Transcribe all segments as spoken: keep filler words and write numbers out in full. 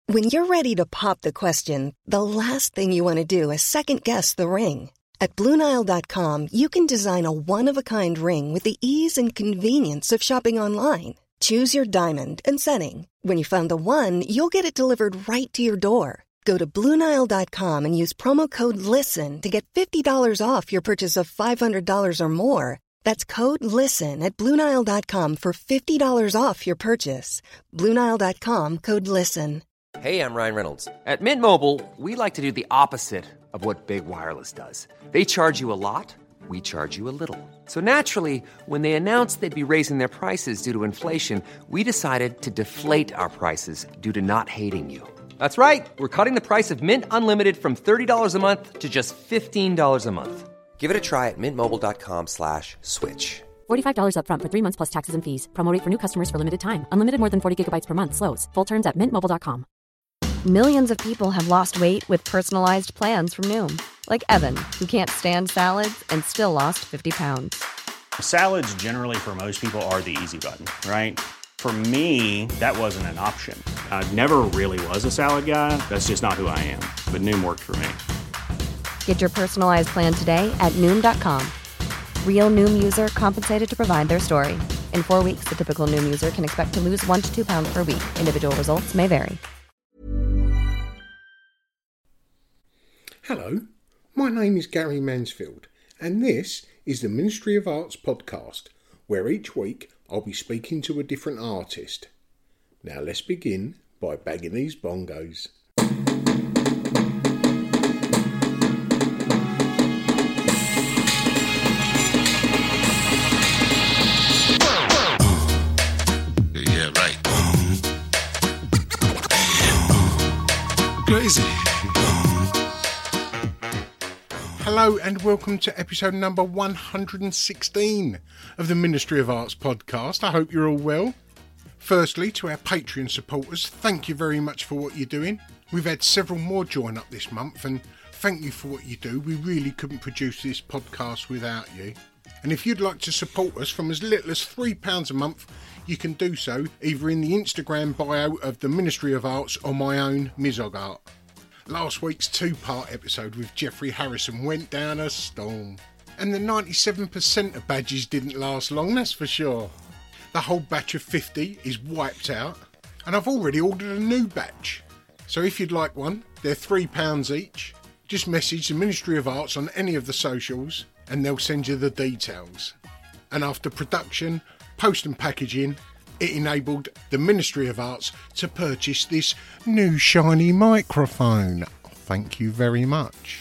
When you're ready to pop the question, the last thing you want to do is second-guess the ring. At Blue Nile dot com, you can design a one-of-a-kind ring with the ease and convenience of shopping online. Choose your diamond and setting. When you find the one, you'll get it delivered right to your door. Go to Blue Nile dot com and use promo code LISTEN to get fifty dollars off your purchase of five hundred dollars or more. That's code LISTEN at Blue Nile dot com for fifty dollars off your purchase. Blue Nile dot com, code LISTEN. Hey, I'm Ryan Reynolds. At Mint Mobile, we like to do the opposite of what Big Wireless does. They charge you a lot, we charge you a little. So naturally, when they announced they'd be raising their prices due to inflation, we decided to deflate our prices due to not hating you. That's right. We're cutting the price of Mint Unlimited from thirty dollars a month to just fifteen dollars a month. Give it a try at mintmobile.com slash switch. forty-five dollars up front for three months plus taxes and fees. Promo rate for new customers for limited time. Unlimited more than forty gigabytes per month. Slows full terms at mint mobile dot com. Millions of people have lost weight with personalized plans from Noom. Like Evan, who can't stand salads and still lost fifty pounds. Salads generally for most people are the easy button, right? For me, that wasn't an option. I never really was a salad guy. That's just not who I am. But Noom worked for me. Get your personalized plan today at Noom dot com. Real Noom user compensated to provide their story. In four weeks, the typical Noom user can expect to lose one to two pounds per week. Individual results may vary. Hello, my name is Gary Mansfield, and this is the Ministry of Arts podcast, where each week I'll be speaking to a different artist. Now let's begin by bagging these bongos. Yeah, right. Crazy. Hello and welcome to episode number one hundred sixteen of the Ministry of Arts podcast. I hope you're all well. Firstly, to our Patreon supporters, thank you very much for what you're doing. We've had several more join up this month, and thank you for what you do. We really couldn't produce this podcast without you. And if you'd like to support us from as little as three pounds a month, you can do so either in the Instagram bio of the Ministry of Arts or my own Mizog Art. Last week's two-part episode with Jeffrey Harrison went down a storm. And the ninety-seven percent of badges didn't last long, that's for sure. The whole batch of fifty is wiped out, and I've already ordered a new batch. So if you'd like one, they're three pounds each. Just message the Ministry of Arts on any of the socials, and they'll send you the details. And after production, post and packaging, it enabled the Ministry of Arts to purchase this new shiny microphone. Thank you very much.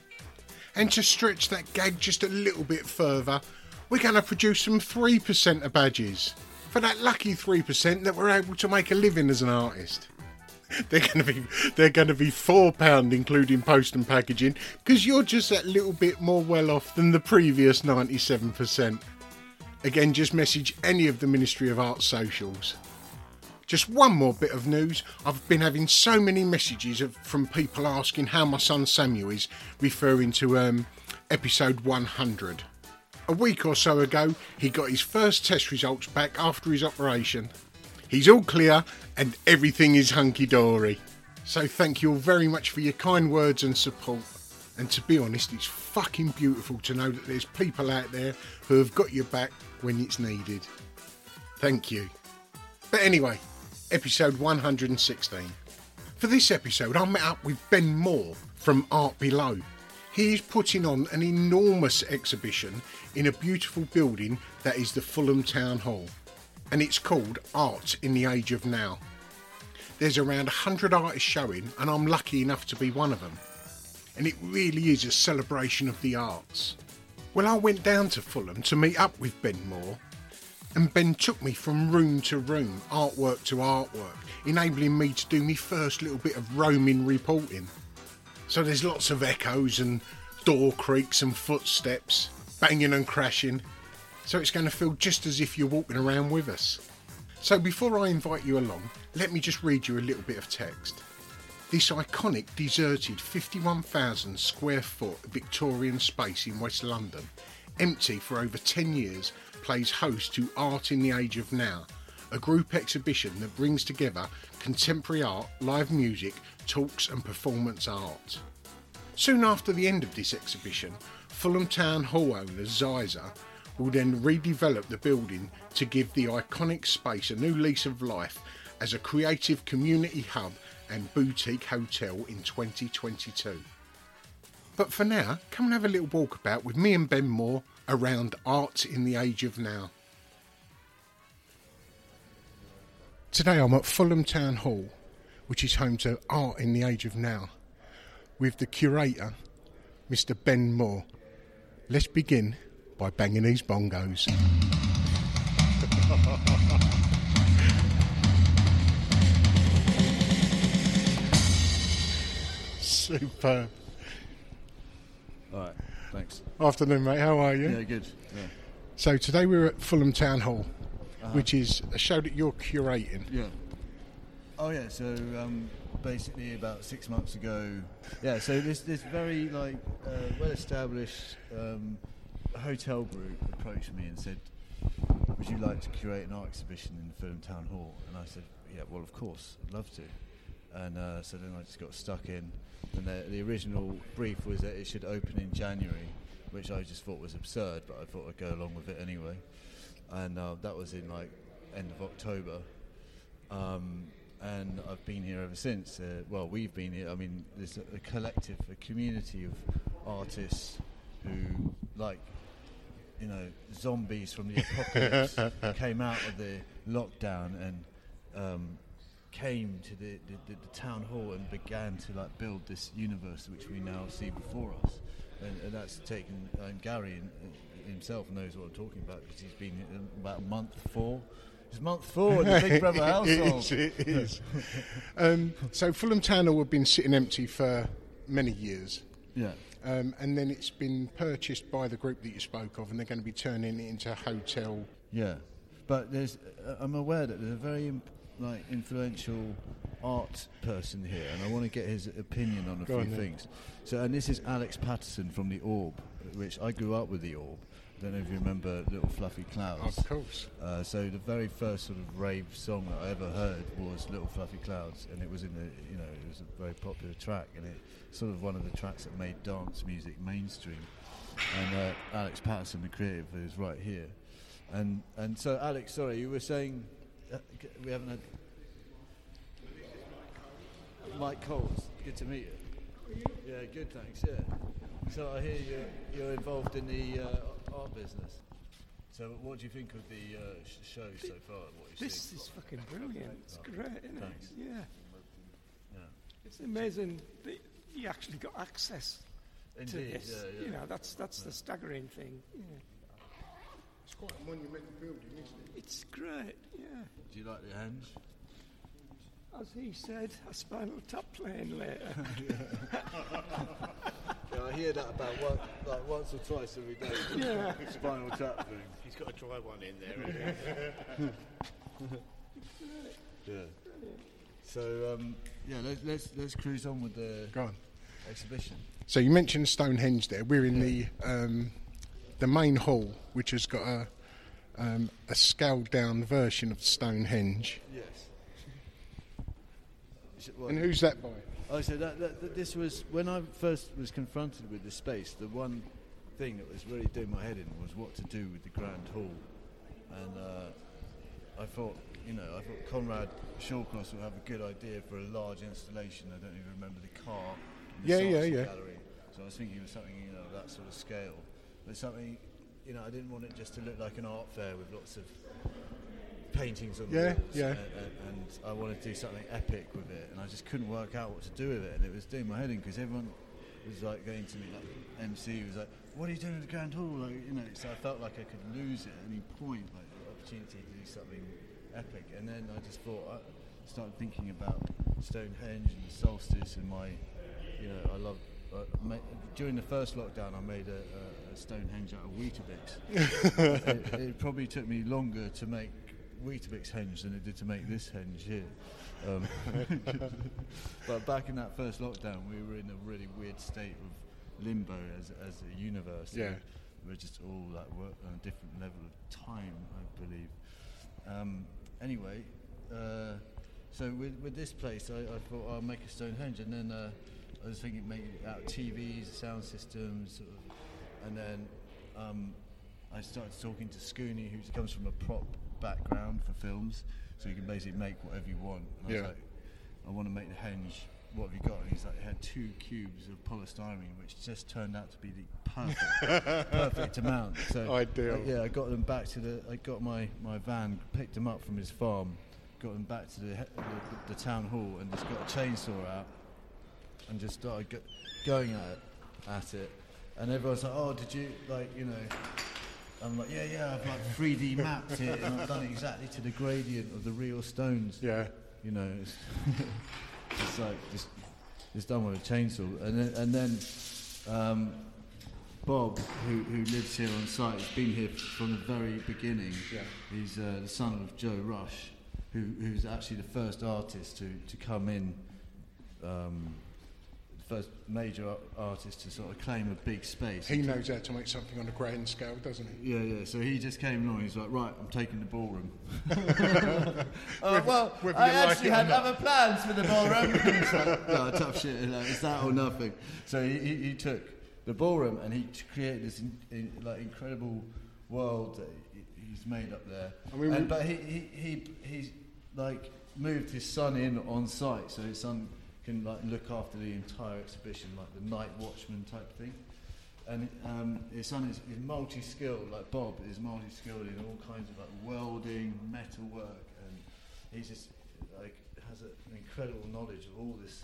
And to stretch that gag just a little bit further, we're going to produce some three percent of badges. For that lucky three percent that we're able to make a living as an artist. They're going to be they're going to be four pounds including post and packaging, because you're just that little bit more well off than the previous ninety-seven percent. Again, just message any of the Ministry of Arts socials. Just one more bit of news. I've been having so many messages of, from people asking how my son Samuel is, referring to um, episode one hundred. A week or so ago, he got his first test results back after his operation. He's all clear and everything is hunky-dory. So thank you all very much for your kind words and support. And to be honest, it's fucking beautiful to know that there's people out there who have got your back when it's needed. Thank you. But anyway, episode one hundred sixteen. For this episode, I met up with Ben Moore from Art Below. He is putting on an enormous exhibition in a beautiful building that is the Fulham Town Hall. And it's called Art in the Age of Now. There's around one hundred artists showing, and I'm lucky enough to be one of them. And it really is a celebration of the arts. Well, I went down to Fulham to meet up with Ben Moore, and Ben took me from room to room, artwork to artwork, enabling me to do my first little bit of roaming reporting. So there's lots of echoes and door creaks and footsteps, banging and crashing, so it's going to feel just as if you're walking around with us. So before I invite you along, let me just read you a little bit of text. This iconic, deserted fifty-one thousand square foot Victorian space in West London, empty for over ten years, plays host to Art in the Age of Now, a group exhibition that brings together contemporary art, live music, talks and performance art. Soon after the end of this exhibition, Fulham Town Hall owner Ziza will then redevelop the building to give the iconic space a new lease of life as a creative community hub and boutique hotel in twenty twenty-two. But for now, come and have a little walkabout with me and Ben Moore around art in the age of now. Today I'm at Fulham Town Hall, which is home to Art in the Age of Now, with the curator, Mister Ben Moore. Let's begin by banging these bongos. Superb. All right, thanks. Afternoon, mate. How are you? Yeah, good. Yeah. So today we're at Fulham Town Hall, Uh-huh. which is a show that you're curating. Yeah. Oh yeah. So um, basically, about six months ago, yeah. So this this very like uh, well-established um, hotel group approached me and said, "Would you like to curate an art exhibition in Fulham Town Hall?" And I said, "Yeah, well, of course, I'd love to." And uh, so then I just got stuck in. And the, the original brief was that it should open in January, which I just thought was absurd, but I thought I'd go along with it anyway. And uh, that was in like end of October. Um, and I've been here ever since. Uh, well, we've been here. I mean, there's a, a collective, a community of artists who, like, you know, zombies from the apocalypse, came out of the lockdown and um, came to the, the, the town hall and began to like build this universe which we now see before us, and, and that's taken. And Gary in, in himself knows what I'm talking about because he's been in about month four. It's month four in the Big Brother household. It is. It is. um, so Fulham Town Hall have been sitting empty for many years. Yeah. Um, and then it's been purchased by the group that you spoke of, and they're going to be turning it into a hotel. Yeah, but there's. Uh, I'm aware that there's a very imp- like influential art person here, and I want to get his opinion on a Go few on, things. So, and this is Alex Patterson from the Orb, which I grew up with the Orb. I don't know if you remember Little Fluffy Clouds. Of course. Uh, so the very first sort of rave song that I ever heard was Little Fluffy Clouds, and it was in the, you know, it was a very popular track, and it sort of one of the tracks that made dance music mainstream. And uh, Alex Patterson, the creative, is right here. And and so Alex, sorry, you were saying uh, we haven't had Mike Coles. Good to meet you. Yeah, good, thanks. Yeah. So I hear you're, you're involved in the uh, art business. So what do you think of the uh, sh- show so far? What you've This seen? is fucking brilliant. It's Oh, great, isn't thanks. it? Yeah. Yeah. It's amazing that you actually got access to Indeed, this. yeah, yeah. You know, that's that's the staggering thing. Yeah. It's quite a monumental building, isn't it? It's great, yeah. Do you like the henge? As he said, a Spinal Tap playing later. Yeah, I hear that about one, like once or twice every day. Yeah. Spinal Tap thing. He's got to try one in there. Yeah. So um, yeah, let's, let's let's cruise on with the Go on. exhibition. So you mentioned Stonehenge there. We're in the um, the main hall, which has got a um, a scaled down version of Stonehenge. Yes. Well, And who's that by? I said that, that, that this was when I first was confronted with this space. The one thing that was really doing my head in was what to do with the grand hall, and uh, I thought, you know, I thought Conrad Shawcross would have a good idea for a large installation. I don't even remember the car. In the Yeah, yeah, Sarcey yeah. Gallery. So I was thinking of something, you know, of that sort of scale, but something, you know, I didn't want it just to look like an art fair with lots of paintings on the Yeah, walls, yeah. and, and, and I wanted to do something epic with it, and I just couldn't work out what to do with it, and it was doing my head in because everyone was like going to me, like M C was like, "What are you doing at the Grand Hall?" Like, you know, so I felt like I could lose it at any point, like the opportunity to do something epic, and then I just thought, I started thinking about Stonehenge and the solstice, and my, you know, I love. Uh, ma- during the first lockdown, I made a, a, a Stonehenge out of Weetabix. it, it probably took me longer to make Weetabix henge than it did to make this henge here. Um, but back in that first lockdown, we were in a really weird state of limbo as as a universe. Yeah. We were just all like work on a different level of time, I believe. Um, anyway, uh, so with with this place, I, I thought I'll make a Stonehenge, and then uh, I was thinking make it out of T Vs, sound systems, sort of, and then um, I started talking to Scooney, who comes from a prop background for films, so you can basically make whatever you want. And I yeah. was like, I want to make the henge. What have you got? And he's like, it had two cubes of polystyrene, which just turned out to be the perfect, perfect amount. So Ideal. Uh, yeah, I got them back to the. I got my, my van, picked them up from his farm, got them back to the the, the town hall, and just got a chainsaw out, and just started go, going at it, at it. And everyone's like, oh, did you like, you know? I'm like, yeah, yeah, I've like three D mapped it, and I've done it exactly to the gradient of the real stones. Yeah. You know, it's, it's like just just done with a chainsaw, and then and then um, Bob, who who lives here on site, has been here from the very beginning. Yeah. He's uh, the son of Joe Rush, who who's actually the first artist to to come in. Um, First major artist to sort of claim a big space. He knows how to make something on a grand scale, doesn't he? Yeah, yeah. So he just came along. He's like, right, I'm taking the ballroom. uh, whether, well, whether I like actually had other plans for the ballroom. It's like, no, tough shit. You know, it's that or nothing. So he, he, he took the ballroom and he t- created this in, in, like incredible world that he, he's made up there. I mean, and, but he, he he he's like moved his son in on site, so his son can like look after the entire exhibition, like the night watchman type thing. And um, his son is, is multi-skilled, like Bob is multi-skilled in all kinds of like welding, metal work, and he's just like has a, an incredible knowledge of all this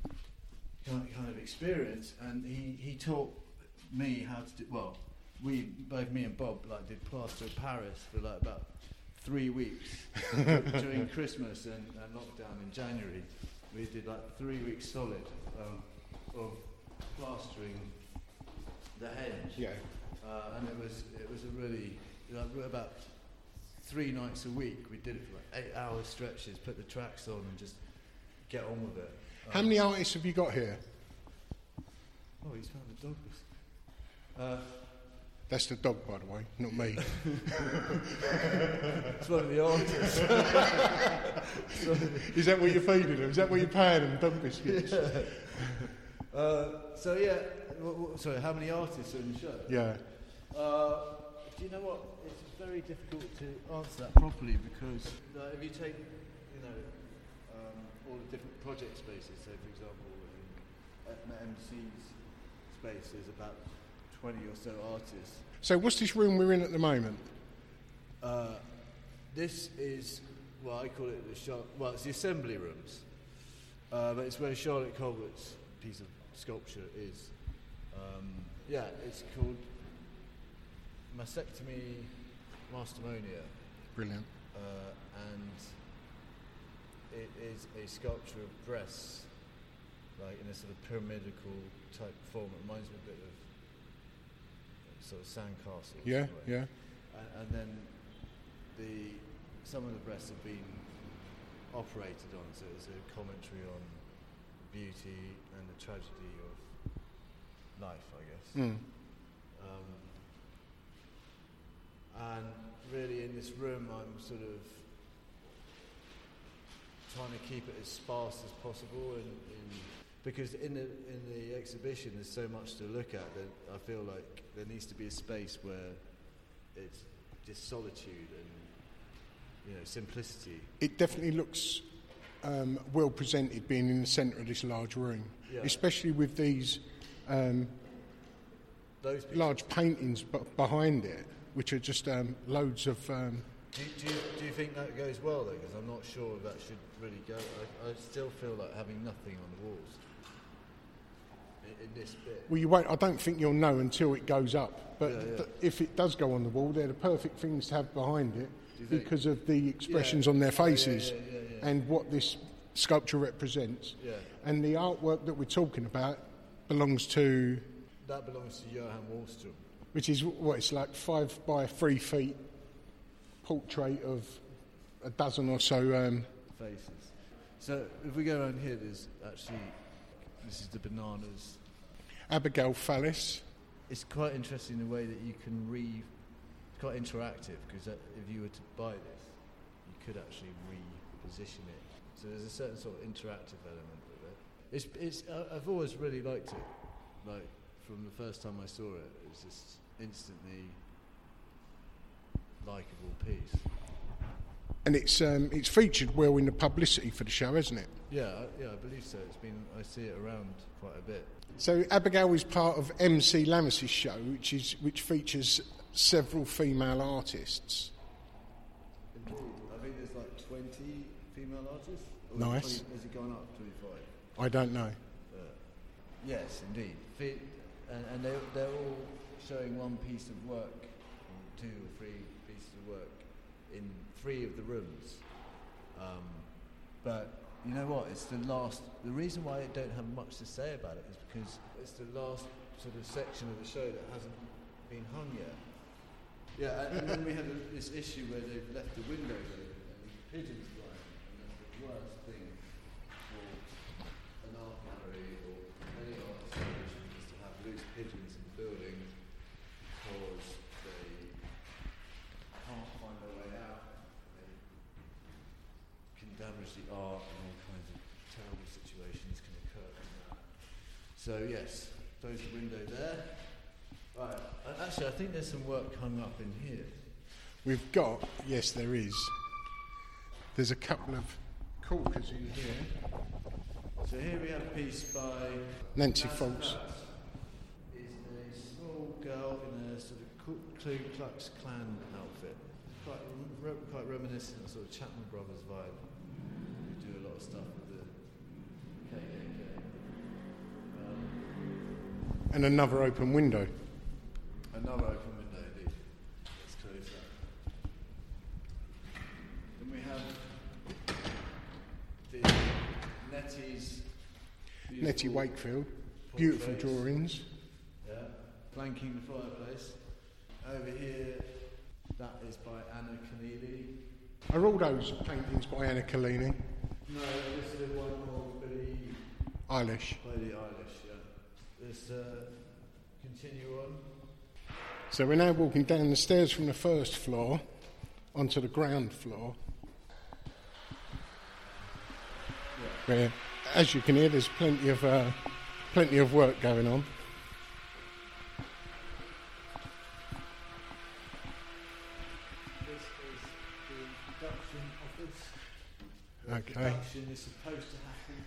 kind of, kind of experience. And he, he taught me how to do. Well, we both me and Bob like did plaster of Paris for like about three weeks during Christmas and, and lockdown in January. We did like three weeks solid um, of plastering the henge. Yeah. Uh, and it was it was a really like about three nights a week. We did it for like eight hour stretches. Put the tracks on and just get on with it. Um, How many artists have you got here? Oh, he's found a dog. Uh, That's the dog, by the way, not me. It's one of the artists. Is that what you're feeding them? Is that what you're paying them, dog biscuits? Yeah. Uh, so yeah, w- w- sorry, how many artists are in the show? Yeah. Uh, do you know what? It's very difficult to answer that properly because uh, if you take, you know, um, all the different project spaces, say for example, in M C's space, there's about twenty or so artists. So what's this room we're in at the moment? Uh, this is, well, I call it the Char- well, it's the assembly rooms, uh, but it's where Charlotte Colbert's piece of sculpture is. Um, yeah, it's called Mastectomy Mastermonia. Brilliant. Uh, and it is a sculpture of breasts, like in a sort of pyramidical type form. It reminds me a bit of sort of sandcastles. Yeah, yeah. And, and then the some of the breasts have been operated on, so it's a commentary on beauty and the tragedy of life, I guess. Mm. Um, and really, in this room, I'm sort of trying to keep it as sparse as possible, and because in the in the exhibition there's so much to look at that I feel like there needs to be a space where it's just solitude and, you know, simplicity. It definitely looks um, well presented being in the centre of this large room, Yeah. especially with these um, Those large paintings b- behind it, which are just um, loads of... Um, Do, do, you, do you think that goes well though? Because I'm not sure if that should really go. I, I still feel like having nothing on the walls in, in this bit. well, you won't. I don't think you'll know until it goes up. But Yeah, yeah. th- if it does go on the wall, they're the perfect things to have behind it Do you think? because of the expressions Yeah. on their Yeah, yeah, faces yeah, yeah, yeah. and what this sculpture represents. Yeah. And the artwork that we're talking about belongs to, That belongs to Johan Wallström. which is what it's like five by three feet portrait of a dozen or so. Um, Faces. So if we go around here, there's actually, this is the bananas. Abigail Fallis. It's quite interesting the way that you can re. It's quite interactive because if you were to buy this, you could actually reposition it. So there's a certain sort of interactive element with it. It's, it's, uh, I've always really liked it. Like, from the first time I saw it, it was just instantly likeable piece. And it's um, it's featured well in the publicity for the show, hasn't it? Yeah, I, yeah, I believe so. It's been, I see it around quite a bit. So Abigail is part of M C Lammis's show, which is which features several female artists. Indeed. I think there's like twenty female artists. Or Nice. twenty, has it gone up twenty-five? I don't know. Uh, yes, indeed. Fe- and and they're, they're all showing one piece of work, or two or three pieces of work, in three of the rooms. Um, but you know what? It's the last. The reason why I don't have much to say about it is because it's the last sort of section of the show that hasn't been hung yet. Yeah, and, and then we had a, this issue where they've left the windows open and pigeons flying, and that's the worst thing for an art gallery or any art installation is to have loose pigeons in the building because they can't find their way out. They can damage the art and all kinds of terrible situations can occur from that. So yes, close the window there. Right. Actually, I think there's some work hung up in here. We've got, yes, there is. There's a couple of corkers in here. So here we have a piece by Nancy Foulkes. Is a small girl in a sort of Ku Ku Klux Klan outfit, quite re quite reminiscent of sort of Chapman Brothers vibe. We do a lot of stuff with the K K K. Um, And another open window. Another open window, indeed. Let's close that. Then we have the Nettie's Nettie Wakefield. Beautiful portraits. drawings. Yeah, flanking the fireplace. Over here, that is by Anna Keneally. Are all those paintings by Anna Collini? No, this is one more Billie Eilish. Billie Eilish, yeah. Let's uh, continue on. So we're now walking down the stairs from the first floor onto the ground floor. Yeah. Where, as you can hear, there's plenty of uh, plenty of work going on. This is the production office. The Okay. production is supposed to happen.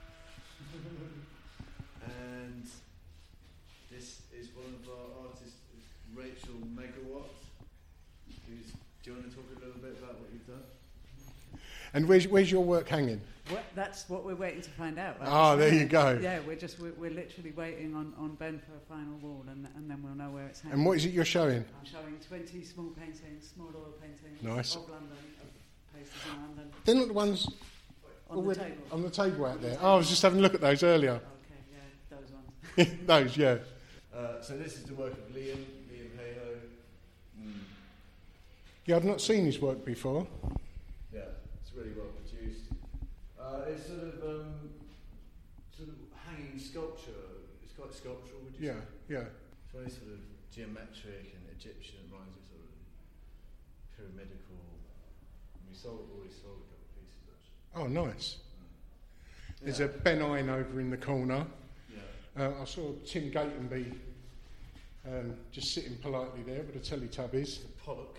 And this is one of our artists, Rachel Megawatt. Who's, do you want to talk a little bit about what you've done? And where's, where's your work hanging? Well, that's what we're waiting to find out. Ah, there you go. Yeah, we're just we're, we're literally waiting on, on Ben for a final wall, and and then we'll know where it's hanging. And what is it you're showing? I'm showing twenty small paintings, small oil paintings Nice. of London, of places in London. They're not the ones On the already table. on the table out there. Oh, I was just having a look at those earlier. Okay, yeah, those ones. Those, yeah. Uh, so this is the work of Liam, Liam Hayhoe. Mm. Yeah, I've not seen his work before. Yeah, it's really well produced. Uh, it's sort of um, sort of hanging sculpture. It's quite sculptural, would you Yeah, say? yeah. It's very sort of geometric and Egyptian, reminds me sort of pyramidical. We sold already sold a couple of pieces actually. Oh, nice. Mm. There's Yeah. a Ben Ine over in the corner. Yeah. Uh, I saw Tim Gatenby um, just sitting politely there with the Teletubbies. The Pollock.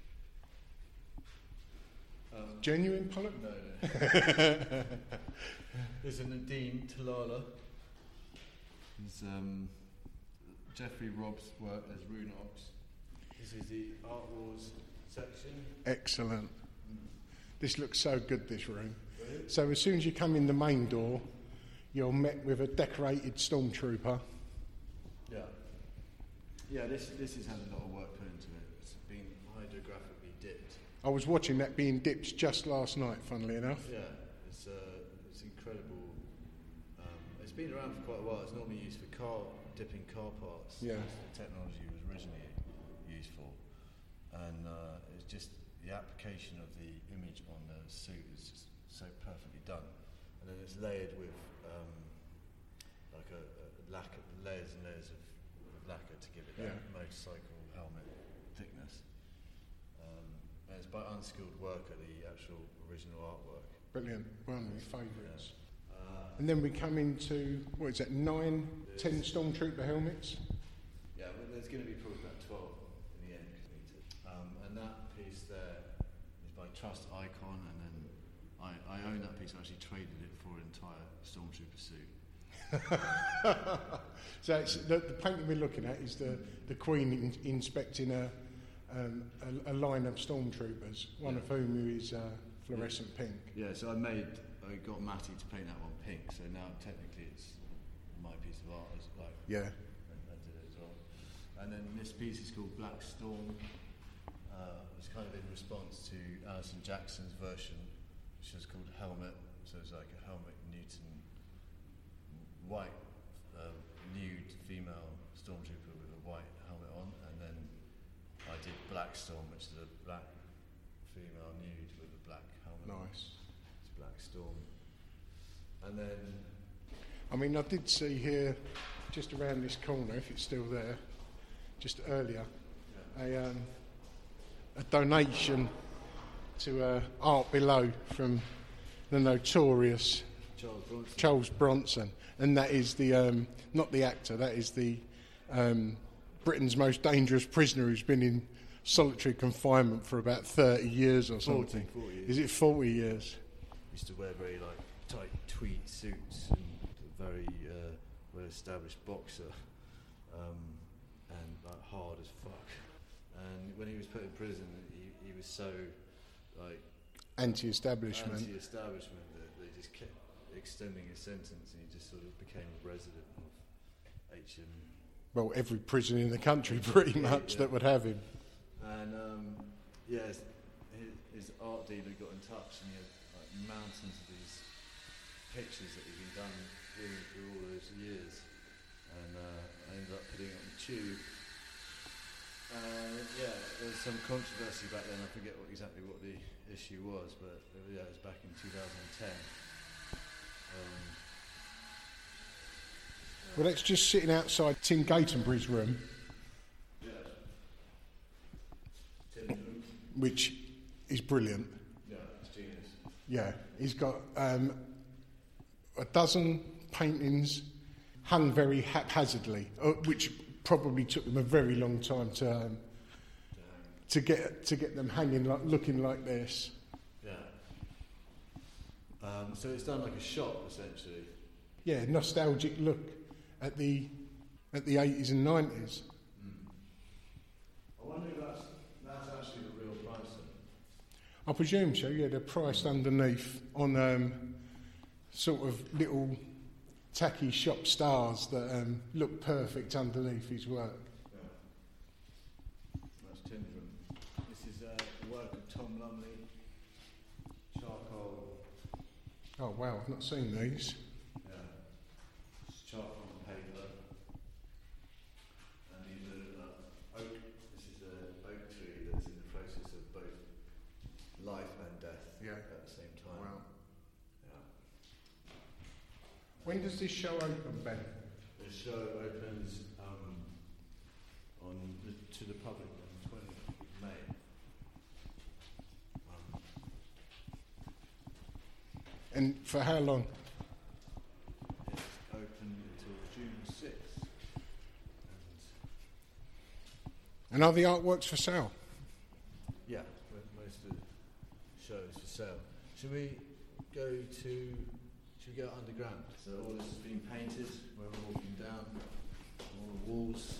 Um, Genuine Pollock? No, no. There's a Nadine Talala. There's um, Jeffrey Robb's work as Runox. This is the Art Wars section. Excellent. Mm. This looks so good, this room. Really? So as soon as you come in the main door, you're met with a decorated stormtrooper. Yeah. Yeah, this this has had a lot of work put into it. It's been hydrographically dipped. I was watching that being dipped just last night, funnily enough. Yeah, it's uh, it's incredible. Um, it's been around for quite a while. It's normally used for car dipping car parts. Yeah. That's the technology it was originally used for, and uh, it's just the application of the image on the suit is just so perfectly done, and then it's layered with um, like a, a lacquer, layers and layers of, of lacquer to give it that Yeah. motorcycle helmet thickness. Um, and it's by unskilled worker, the actual original artwork. Brilliant. One of my favourites. Yeah. Uh, and then we come into, what is that, nine, ten Stormtrooper helmets? Yeah, well, there's going to be probably about twelve in the end. Um, and that piece there is by Trust Icon, and then I, I own that piece. I actually traded it for an entire Stormtrooper suit. So it's, the, the painting we're looking at is the, the Queen in, inspecting a, um, a, a line of stormtroopers, one yeah. of whom is uh, fluorescent yeah. pink. Yeah, so I made, I got Matty to paint that one pink, so now technically it's my piece of art. As, like, yeah. I, I did it as well. And then this piece is called Black Storm. Uh, it's kind of in response to Alison Jackson's version, which is called Helmet. So it's like a helmet Newton white uh, nude female stormtrooper with a white helmet on, and then I did Black Storm, which is a black female nude with a black helmet. Nice. It's Black Storm. And then I mean, I did see here, just around this corner, if it's still there, just earlier, yeah. a um, a donation to uh, Art Below from the notorious Charles Bronson. Charles Bronson. And that is the, um, not the actor, that is the um, Britain's most dangerous prisoner who's been in solitary confinement for about thirty years or something. forty, forty years. Is it forty years? Used to wear very like tight tweed suits and a very uh, well-established boxer, um, and like hard as fuck. And when he was put in prison, he, he was so like anti-establishment. Anti-establishment that they just kept extending his sentence, and he just sort of became a resident of H M. Well, every prison in the country, pretty much, yeah. that would have him. And um, yeah, his, his art dealer got in touch, and he had like mountains of these pictures that he'd been done really through all those years. And uh, I ended up putting it on the tube. Uh, yeah, there was some controversy back then. I forget what, exactly what the issue was, but uh, yeah, it was back in two thousand ten. Um, well, that's just sitting outside Tim Gatenbury's room, yeah. Tim's room. Which is brilliant. Yeah, it's genius. Yeah, he's got um, a dozen paintings hung very haphazardly, uh, which probably took them a very long time to um, to get to get them hanging, like looking like this. Yeah. Um, so it's done like a shop, essentially. Yeah, nostalgic look at the at the eighties and nineties. Mm. I wonder if that's that's actually the real price then. I presume so. Yeah, they're priced underneath on um, sort of little tacky shop stars that um, look perfect underneath his work. Yeah. That's Tim's room. This is uh, the work of Tom Lumley, charcoal. Oh wow, I've not seen these. Yeah, it's charcoal and paper. And these are uh, oak. This is an oak tree that's in the process of both life and death yeah. at the same time. Wow. Yeah. When does this show open, Ben? The show opens um, on the, to the public on the twentieth of May. Um, and for how long? It's open until June sixth. And are the artworks for sale? Yeah, most of the show is for sale. Should we go to... Should we go underground? So all this has been painted, where we're walking down, all the walls.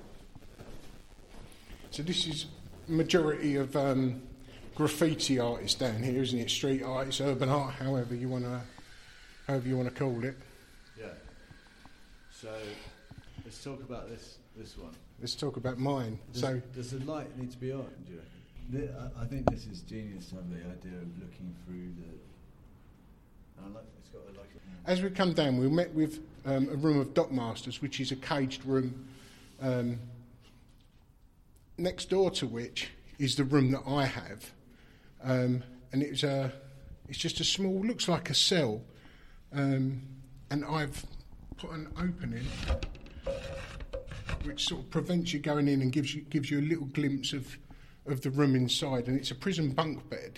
So this is majority of um, graffiti artists down here, isn't it? Street artists, urban art, however you want to, however you want to call it. Yeah. So let's talk about this this one. Let's talk about mine. Does, so does the light need to be on? Do you reckon? The, I, I think this is genius to have the idea of looking through the. I like it's got a, like. A, as we come down, we met with um, a room of Dockmasters, which is a caged room. Um, next door to which is the room that I have, um, and it's a, it's just a small, looks like a cell, um, and I've put an opening which sort of prevents you going in and gives you gives you a little glimpse of of the room inside, and it's a prison bunk bed.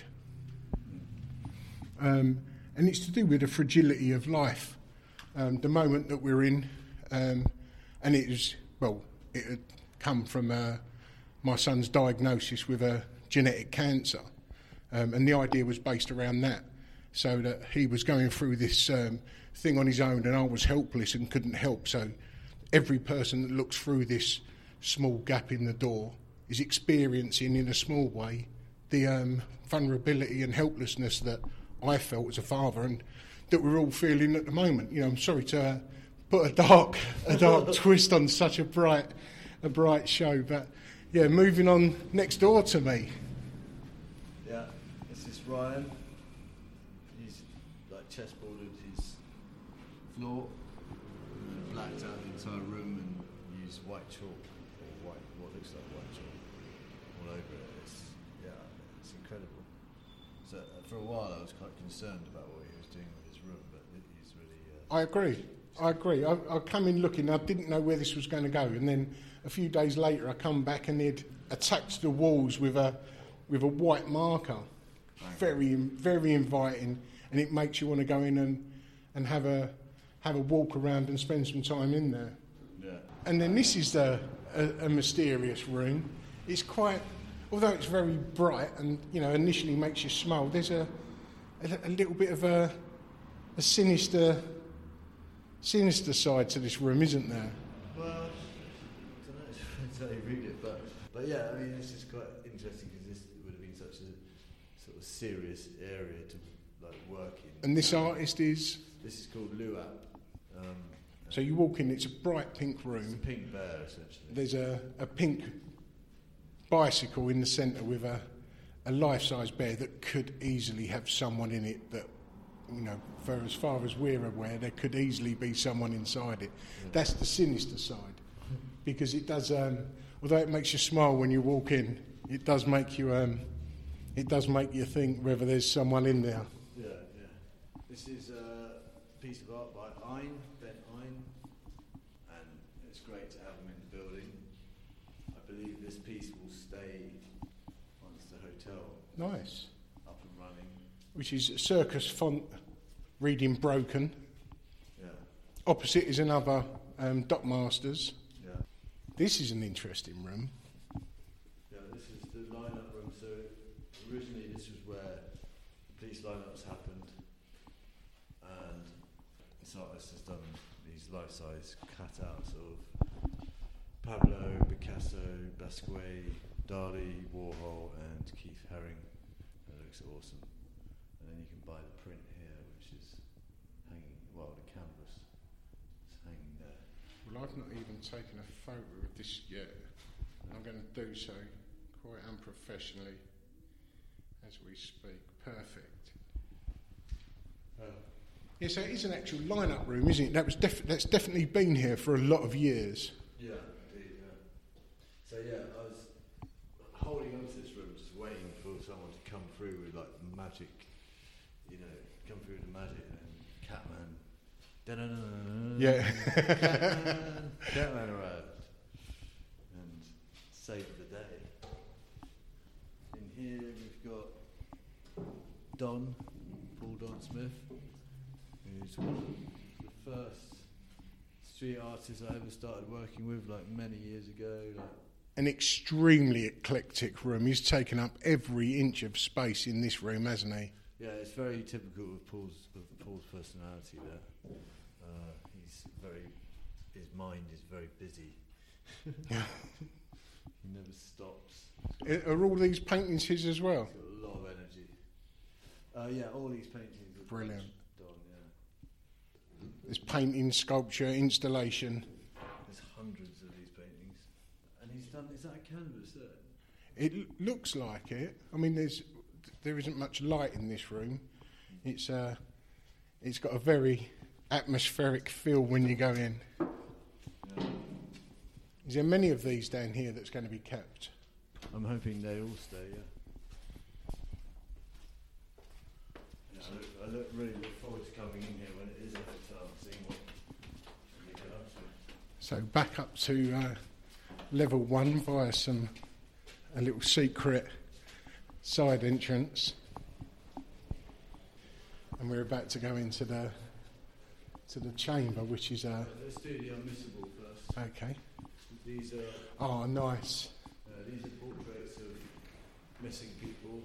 Um, and it's to do with the fragility of life, um, the moment that we're in. Um, and it was, well, it had come from uh, my son's diagnosis with a genetic cancer. Um, and the idea was based around that, so that he was going through this um, thing on his own and I was helpless and couldn't help. So every person that looks through this small gap in the door is experiencing, in a small way, the um, vulnerability and helplessness that I felt as a father and that we're all feeling at the moment. You know, I'm sorry to uh, put a dark, a dark twist on such a bright, a bright show, but yeah, moving on next door to me. Yeah, this is Ryan. He's like chessboarded his floor, and blacked out the entire room, and used white chalk or white, what looks like white chalk, all over it. It's, yeah, it's incredible. So uh, for a while, I was quite concerned about what he was doing with his room, but it, he's really. Uh, I agree. I agree. I, I come in looking. I didn't know where this was going to go, and then a few days later, I come back and he'd attached the walls with a with a white marker, very very inviting, and it makes you want to go in and, and have a have a walk around and spend some time in there. Yeah. And then this is the, a, a mysterious room. It's quite, although it's very bright and you know initially makes you smile. There's a a, a little bit of a a sinister sinister side to this room, isn't there? Well, I don't know if how you read it, but but yeah, I mean, this is quite interesting because this would have been such a sort of serious area to like work in. And this artist is? This is called Luap. Um, so you walk in, it's a bright pink room. It's a pink bear, essentially. There's a, a pink bicycle in the centre with a, a life-size bear that could easily have someone in it that, you know, for as far as we're aware, there could easily be someone inside it. Yeah. That's the sinister side, because it does, um, although it makes you smile when you walk in, it does make you, um, it does make you think whether there's someone in there. Yeah, yeah. This is a piece of art by Ein, Ben Ein, and it's great to have him in the building. I believe this piece will stay once the hotel nice up and running. Which is Circus font reading broken. Yeah. Opposite is another um, Doc Masters. Yeah. This is an interesting room. Yeah, this is the lineup room. So originally this was where police lineups happened, and this artist has done these life-size cutouts of Pablo, Picasso, Basquiat, Dali, Warhol, and Keith Haring. That looks awesome. And then you can buy the print here, which is hanging, well, the canvas is hanging there. Well, I've not even taken a photo of this yet. I'm going to do so quite unprofessionally as we speak. Perfect. Uh, yeah, so it is an actual line-up room, isn't it? That was def- that's definitely been here for a lot of years. Yeah, indeed, yeah. So yeah, I was holding on to this room, just waiting for someone to come through with like magic, you know, come through with the magic, and Catman, yeah, Catman, Catman arrived and saved the day. In here we've got Don, Paul Don Smith, who's one of the first street artists I ever started working with, like many years ago. Like an extremely eclectic room. He's taken up every inch of space in this room, hasn't he? Yeah, it's very typical of Paul's of Paul's personality there. Uh, he's very, his mind is very busy. He never stops. Are, are all these paintings his as well? He's got a lot of energy. Uh, yeah, all these paintings are brilliant. Done, yeah. There's painting, sculpture, installation. There's hundreds of these paintings, and he's done. Is that a canvas there? It l- looks like it. I mean, there's there isn't much light in this room. It's uh, it's got a very atmospheric feel when you go in. Yeah. Is there many of these down here that's going to be kept? I'm hoping they all stay. Yeah. Yeah, I, look, I look, really look forward to coming in here when it is a hotel, seeing what we get up to. So back up to uh, level one via some a little secret side entrance, and we're about to go into the to the chamber, which is a. Let's do the unmissable first. Okay. These are. Oh, nice. Uh, these are portraits of missing people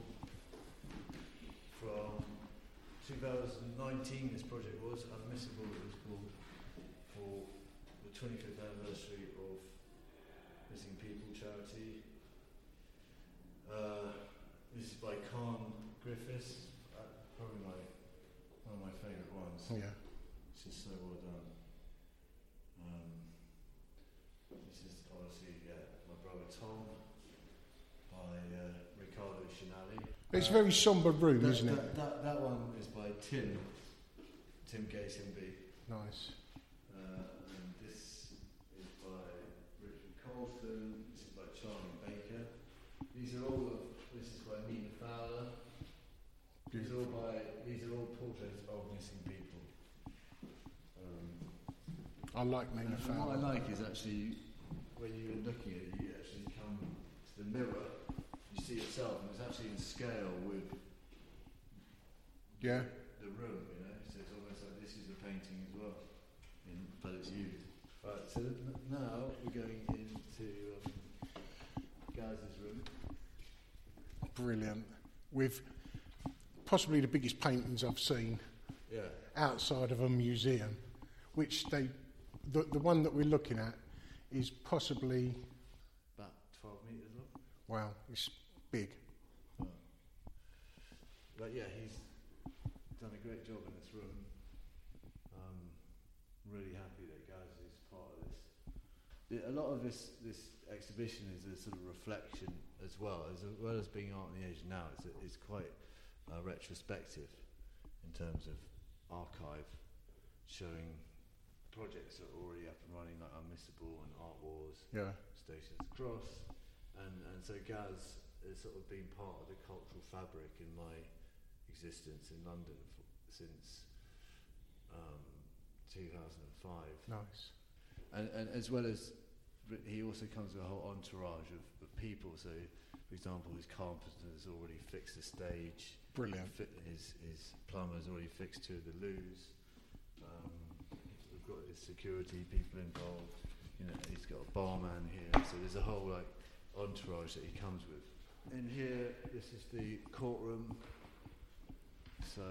from two thousand nineteen. This project was Unmissable. It was called for the twenty-fifth anniversary of Missing People charity. Uh, this is by Khan Griffiths. Uh, probably my one of my favourite ones. Yeah. It's just so well done. Um, this is obviously yeah, my brother Tom by uh, Riccardo Cinelli. It's a uh, very sombre room, that, isn't that, it? That, that one is by Tim, Tim Gasenby. Nice. Uh, and this is by Richard Colston. This is by Charlie Baker. These are all of. This is by Nina Fowler. These are all by. These are all portraits of missing people. Um, I like Nina and Fowler. what I like is actually when you're looking at it, you actually come to the mirror. You see yourself, and it's actually in scale with. Yeah. The room, you know, so it's almost like this is a painting as well, in, but it's used. Right, so n- now we're going into um, Gaz's room. Brilliant. With possibly the biggest paintings I've seen Yeah. outside of a museum, which they, the, the one that we're looking at is possibly, About twelve metres long. wow, it's big. But, but yeah, he's done a great job in this room. Um, really happy that Gaz is part of this. The- A lot of this this exhibition is a sort of reflection as well, as well as being art in the age now. It's a, it's quite uh, retrospective in terms of archive, showing projects that are already up and running, like Unmissable and Art Wars, Yeah. Stations Cross, and and so Gaz has sort of been part of the cultural fabric in my existence in London f- since um, two thousand five. Nice. And, and as well as, he also comes with a whole entourage of, of people. So, for example, his carpenter's already fixed the stage. Brilliant. Fit, his his plumber's already fixed two of the loos. Um, we've got his security people involved. You know, he's got a barman here. So there's a whole like entourage that he comes with. And here, this is the courtroom. So,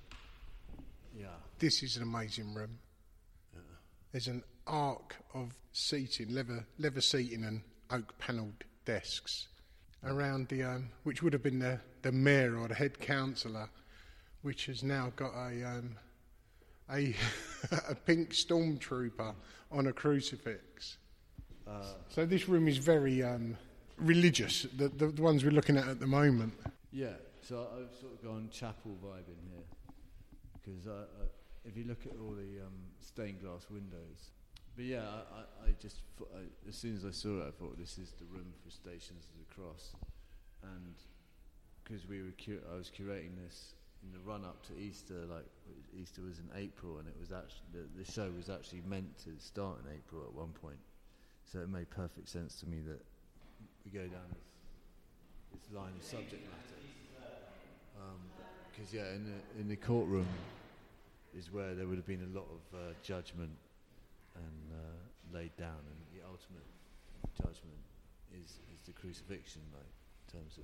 yeah. This is an amazing room. Yeah. There's an arc of seating, leather leather seating and oak panelled desks around the, um, which would have been the, the mayor or the head councillor, which has now got a um, a, a pink stormtrooper on a crucifix. Uh, so this room is very um, religious, the, the, the ones we're looking at at the moment. Yeah, so I've sort of gone chapel vibe in here, because uh, uh, if you look at all the um, stained glass windows, but yeah, I, I, I just thought, I, as soon as I saw it, I thought this is the room for Stations of the Cross, and because we were, cu- I was curating this in the run up to Easter. Like Easter was in April, and it was actually the, the show was actually meant to start in April at one point, so it made perfect sense to me that we go down this, this line of subject matter. Because um, yeah, in the in the courtroom is where there would have been a lot of uh, judgment and uh, laid down, and the ultimate judgment is is the crucifixion, like in terms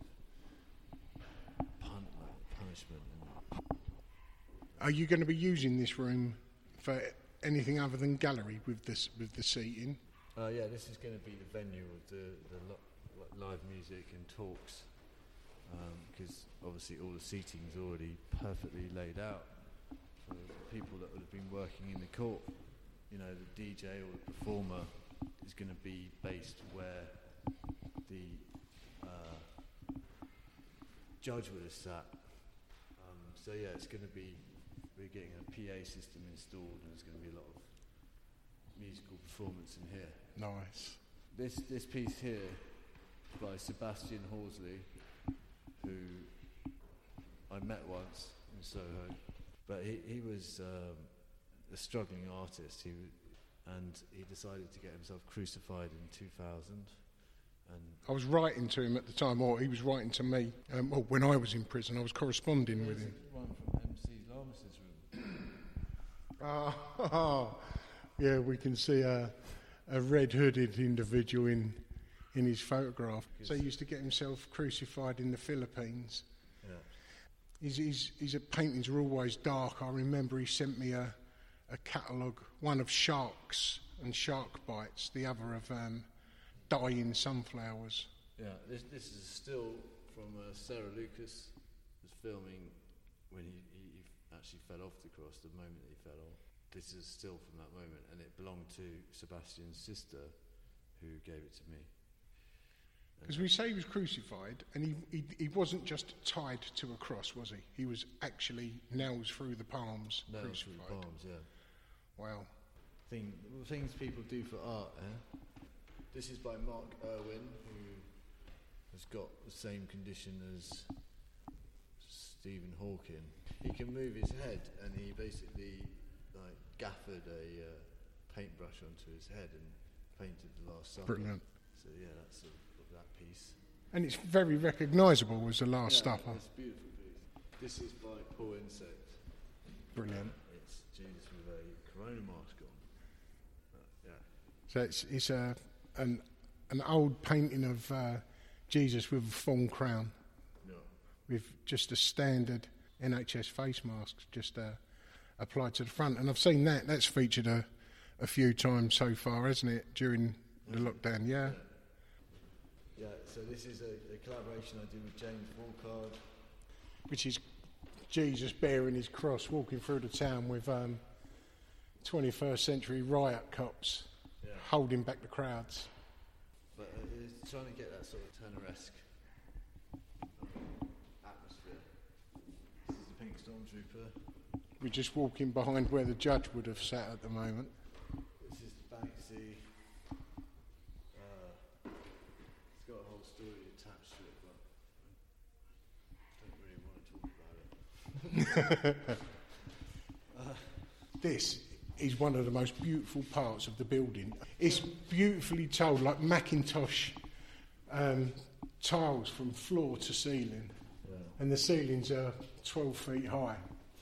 of pun- like punishment. And Are you going to be using this room for anything other than gallery with this with the seating? uh, yeah, this is going to be the venue of the the lo- live music and talks, because um, obviously all the seating is already perfectly laid out for people that would have been working in the court. You know, the D J or the performer is going to be based where the uh, judge would have sat. Um, so yeah, it's going to be, we're getting a P A system installed, and there's going to be a lot of musical performance in here. Nice. This this piece here is by Sebastian Horsley, who I met once in Soho, but he he was um, a struggling artist. He w- and he decided to get himself crucified in two thousand, And I was writing to him at the time, or he was writing to me. Um, well, when I was in prison, I was corresponding with him. One from M C Lamas's room. Oh, yeah, we can see a, a red-hooded individual in in his photograph. So he used to get himself crucified in the Philippines. Yeah. His, his, his paintings are always dark. I remember he sent me a, a catalogue, one of sharks and shark bites, the other of um, dying sunflowers. Yeah, this this is still from uh, Sarah Lucas was filming when he, he, he actually fell off the cross, the moment that he fell off. This is still from that moment, and it belonged to Sebastian's sister, who gave it to me. Because we say he was crucified, and he, he he wasn't just tied to a cross, was he? He was actually nails through the palms, Nails crucified. through the palms, yeah. Wow. Thing, things people do for art, eh? This is by Mark Irwin, who has got the same condition as Stephen Hawking. He can move his head, and he basically like gaffered a uh, paintbrush onto his head and painted the Last Supper. Brilliant. So yeah, that's a, of that piece. And it's very recognisable as the Last yeah, Supper. It's a beautiful piece. This is by Paul Insect. Brilliant. It's Jesus with a corona mask on. Uh, yeah. So it's it's a an an old painting of uh, Jesus with a fawn crown, No. with just a standard N H S face mask just uh, applied to the front. And I've seen that. That's featured a, a few times so far, hasn't it, during the lockdown? Yeah. Yeah, yeah so this is a, a collaboration I did with James Walcard. Which is Jesus bearing his cross, walking through the town with um, twenty-first century riot cops Yeah. holding back the crowds. But uh, it's trying to get that sort of Turner-esque um, atmosphere. This is the Pink Stormtrooper. We're just walking behind where the judge would have sat at the moment. This is Banksy. Uh, it's got a whole story attached to it, but I don't really want to talk about it. uh, this is one of the most beautiful parts of the building. It's beautifully told, like Macintosh um, tiles from floor to ceiling, Yeah. and the ceilings are twelve feet high.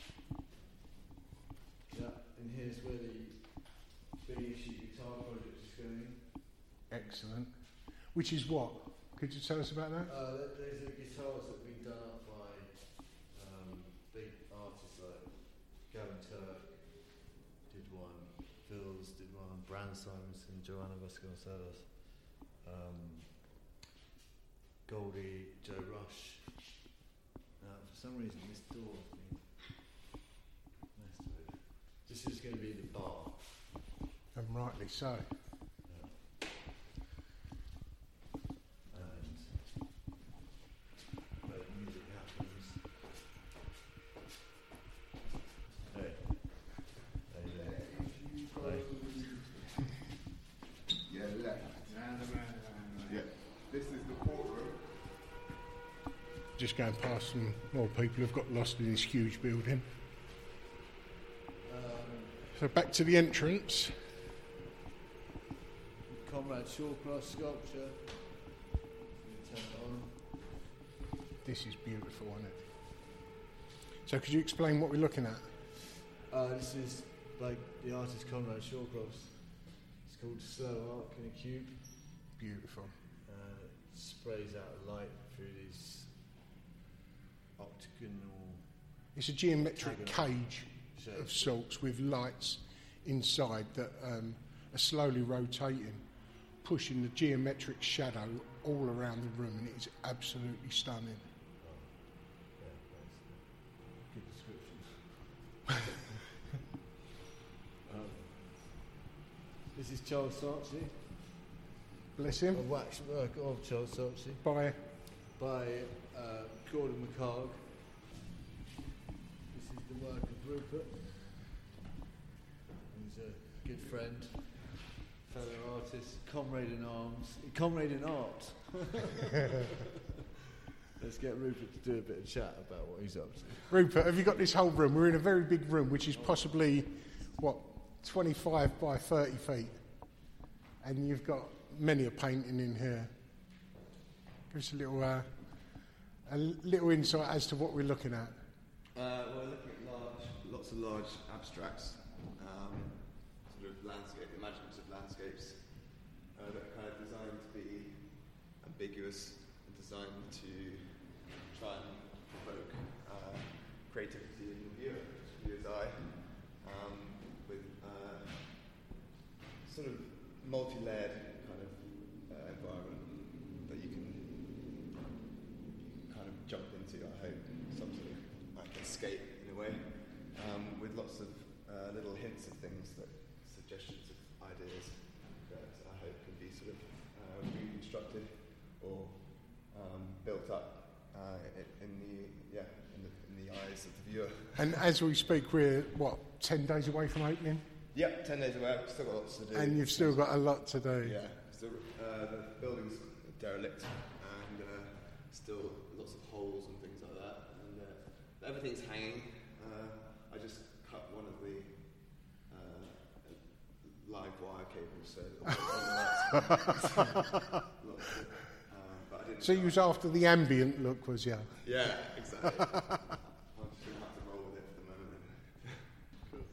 Yeah, and here's where the big issue guitar project is going. Excellent. Which is what? Could you tell us about that? Uh, there- there's the guitars that have been done up by um, big artists like Gavin Turk did one, Phils did one, Brand Simonson, Joanna Vasconcelos, um, Goldie, Joe Rush. Uh, for some reason this door has been messed with. This is going to be the bar. And rightly so. And where the music happens. Hey. Hey there. Hey. Yeah, left. Yeah. This is the courtroom. Just going past some more people who've got lost in this huge building. Um, So back to the entrance. Conrad Shawcross sculpture. Turn it on. This is beautiful, isn't it? So could you explain what we're looking at? Uh, this is like the artist Conrad Shawcross. It's called Slow Arc in a Cube. Beautiful. Uh, it sprays out light through these octagonal. It's a geometric octagonal cage shapes. of sorts with lights inside that um, are slowly rotating, pushing the geometric shadow all around the room, and it is absolutely stunning. Yeah, that's a good description. um, this is Charles Sarchi. Bless him. A wax work of Charles Sarchi By by uh, Gordon McHarg. This is the work of Rupert. He's a good friend, fellow artist, comrade in arms, comrade in art. Let's get Rupert to do a bit of chat about what he's up to. Rupert, have you got this whole room? We're in a very big room, which is possibly, what, twenty-five by thirty feet. And you've got many a painting in here. Give us a little, uh, a little insight as to what we're looking at. Uh, we're looking at large, lots of large abstracts, um, sort of landscape, imaginative landscapes uh, that are kind of designed to be ambiguous and designed to try and provoke uh, creativity in the viewer, the viewer's eye, um, with uh, sort of multi-layered kind of uh, environment that you can kind of jump into, I hope, some sort of like escape in a way, um, with lots of uh, little hints of things, that suggestions of ideas that I hope can be sort of uh, reconstructed or um, built up uh, in the yeah in the, in the eyes of the viewer. And as we speak, we're what ten days away from opening. Yep, ten days away. I've still got lots to do. And you've still got a lot to do. Yeah, so uh, the building's derelict and uh, still lots of holes and things like that, and uh, everything's hanging. Uh, I just cut one of the uh, live wire cables, so uh, but I didn't. So you was after the ambient look, was you? Yeah, exactly. I'm just going to have to roll with it for the moment. Cool.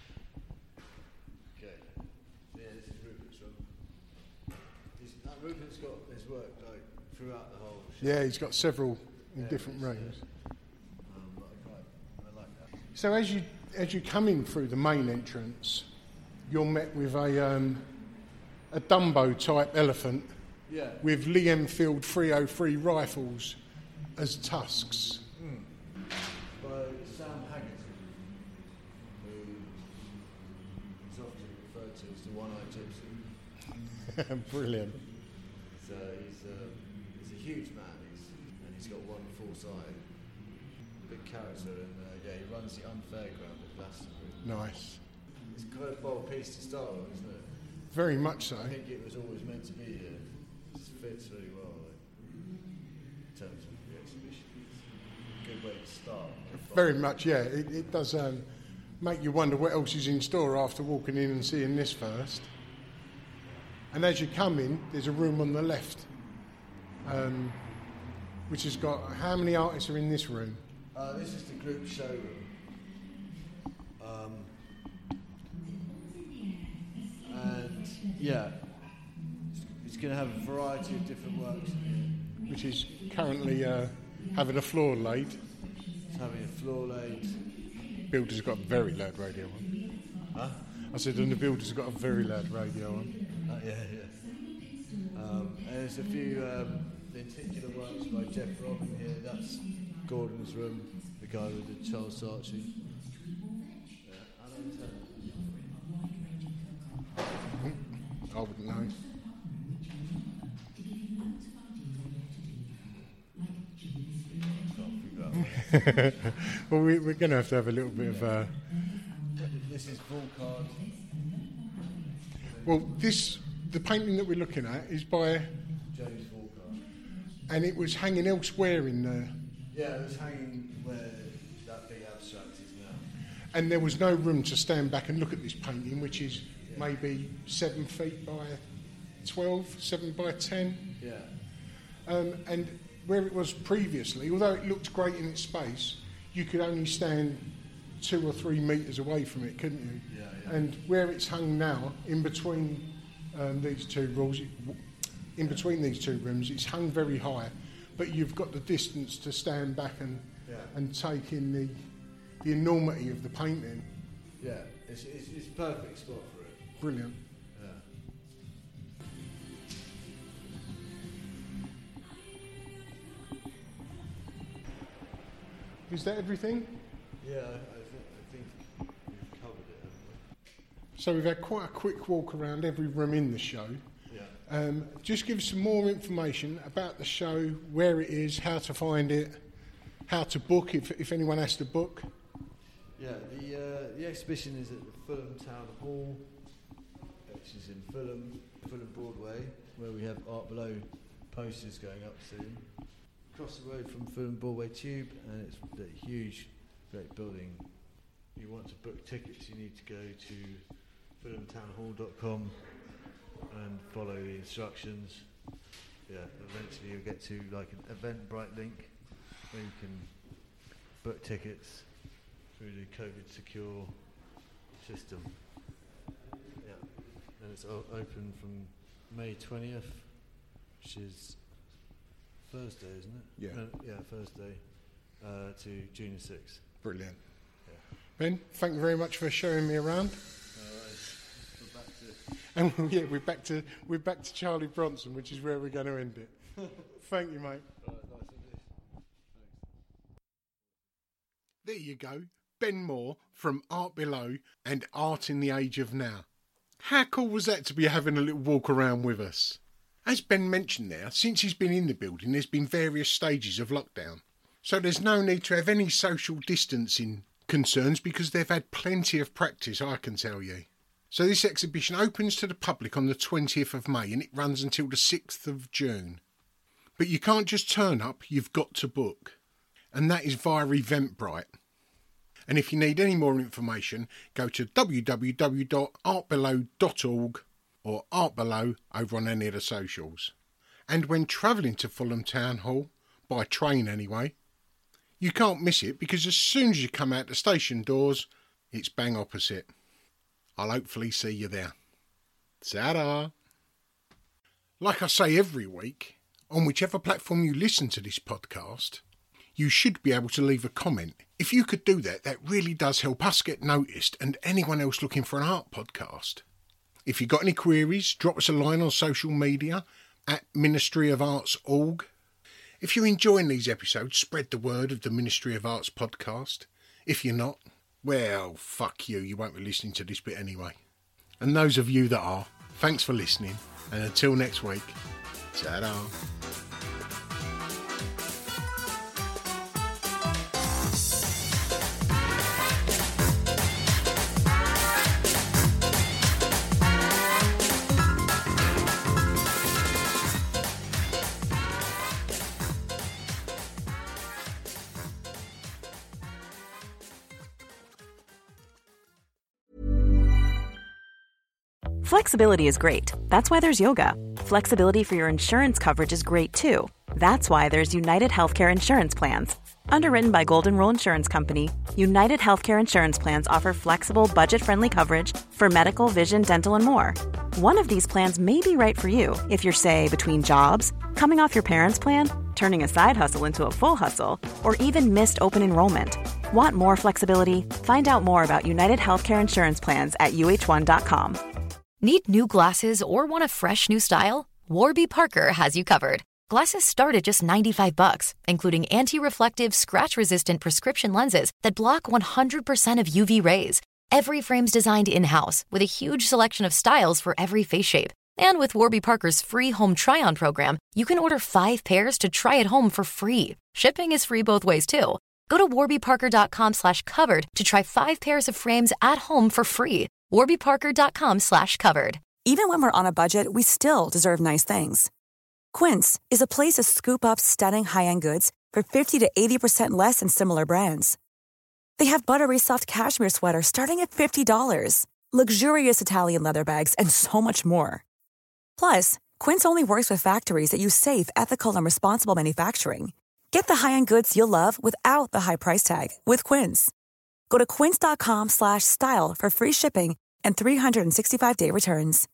Okay. Yeah, this is Rupert's room. He's, uh, Rupert's got his work like throughout the whole show. Yeah, he's got several in Yeah, different it's, rooms. Uh, um, but I, quite, I like that. So as you as you come in through the main entrance, you're met with a um, a Dumbo type elephant. Yeah. With Lee Enfield three oh three rifles as tusks. Mm. By Sam Haggart, who is often referred to as the one-eyed gypsy. Brilliant. So he's a, he's a huge man, he's, and he's got one false eye. Big character, and uh, yeah, he runs the unfair ground at Glastonbury. Nice. It's quite a bold piece to start with, isn't it? Very much so. I think it was always meant to be here. It fits really well, like, in terms of the exhibition. It's a good way to start. Very much, yeah. It, it does um, make you wonder what else is in store after walking in and seeing this first. And as you come in, there's a room on the left, um, which has got, how many artists are in this room? Uh, this is the group showroom. Um, and yeah, it's going to have a variety of different works in here. Which is currently uh, having a floor laid. It's having a floor laid. Builder's got a very loud radio on. Huh? I said, and the builder's got a very loud radio on. Uh, yeah, yeah. Um, and there's a few um, particular works by Jeff Robin here. That's Gordon's room, the guy with the Charles Saatchi. Yeah, Alan I wouldn't know. Well, we, we're going to have to have a little bit yeah. of. Uh, this is Volkard. Well, this the painting that we're looking at is by James Volkard, and it was hanging elsewhere in there. Yeah, it was hanging where that big abstract is now. And there was no room to stand back and look at this painting, which is yeah. maybe seven feet by twelve, seven by ten. Yeah. Um, and where it was previously, although it looked great in its space, you could only stand two or three metres away from it, couldn't you? Yeah, yeah. And where it's hung now, in between um, these two walls, in between these two rooms, it's hung very high, but you've got the distance to stand back and yeah. and take in the the enormity of the painting. Yeah, it's it's, it's a perfect spot for it. Brilliant. Yeah. Is that everything? Yeah, I, I, think, I think we've covered it, haven't we? So we've had quite a quick walk around every room in the show. Yeah. Um, just give some more information about the show, where it is, how to find it, how to book if, if anyone has to book. Yeah, the uh, the exhibition is at the Fulham Town Hall, which is in Fulham, Fulham Broadway, where we have Art Below posters going up soon. Across the road from Fulham Broadway Tube, and it's a huge, great building. If you want to book tickets, you need to go to fulham town hall dot com and follow the instructions. yeah, eventually you'll get to like an Eventbrite link where you can book tickets through the COVID secure system. Yeah, and it's o- open from May twentieth, which is Thursday, isn't it? Yeah. No, yeah, Thursday uh, to June sixth. Brilliant. Yeah. Ben, thank you very much for showing me around. And yeah, we're back to we're back to Charlie Bronson, which is where we're going to end it. Thank you, mate. There you go, Ben Moore from Art Below and Art in the Age of Now. How cool was that to be having a little walk around with us? As Ben mentioned there, since he's been in the building, there's been various stages of lockdown, so there's no need to have any social distancing concerns because they've had plenty of practice, I can tell you. So this exhibition opens to the public on the twentieth of May and it runs until the sixth of June. But you can't just turn up, you've got to book. And that is via Eventbrite. And if you need any more information, go to w w w dot art below dot org or Art Below over on any of the socials. And when travelling to Fulham Town Hall, by train anyway, you can't miss it because as soon as you come out the station doors, it's bang opposite. I'll hopefully see you there. Ta-da! Like I say every week, on whichever platform you listen to this podcast, you should be able to leave a comment. If you could do that, that really does help us get noticed and anyone else looking for an art podcast. If you've got any queries, drop us a line on social media at Ministry of Arts dot org. If you're enjoying these episodes, spread the word of the Ministry of Arts podcast. If you're not, well, fuck you, you won't be listening to this bit anyway. And those of you that are, thanks for listening, and until next week, ta-da. Flexibility is great. That's why there's yoga. Flexibility for your insurance coverage is great too. That's why there's United Healthcare Insurance Plans. Underwritten by Golden Rule Insurance Company, United Healthcare Insurance Plans offer flexible, budget-friendly coverage for medical, vision, dental, and more. One of these plans may be right for you if you're, say, between jobs, coming off your parents' plan, turning a side hustle into a full hustle, or even missed open enrollment. Want more flexibility? Find out more about United Healthcare Insurance Plans at U H one dot com. Need new glasses or want a fresh new style? Warby Parker has you covered. Glasses start at just ninety-five bucks, including anti-reflective, scratch-resistant prescription lenses that block one hundred percent of U V rays. Every frame's designed in-house with a huge selection of styles for every face shape. And with Warby Parker's free home try-on program, you can order five pairs to try at home for free. Shipping is free both ways, too. Go to warby parker dot com slash covered to try five pairs of frames at home for free. warby parker dot com slash covered. Even when we're on a budget, we still deserve nice things. Quince is a place to scoop up stunning high-end goods for fifty to eighty percent less than similar brands. They have buttery soft cashmere sweaters starting at fifty dollars, luxurious Italian leather bags, and so much more. Plus, Quince only works with factories that use safe, ethical, and responsible manufacturing. Get the high-end goods you'll love without the high price tag with Quince. Go to quince dot com slash style for free shipping and three sixty-five day returns.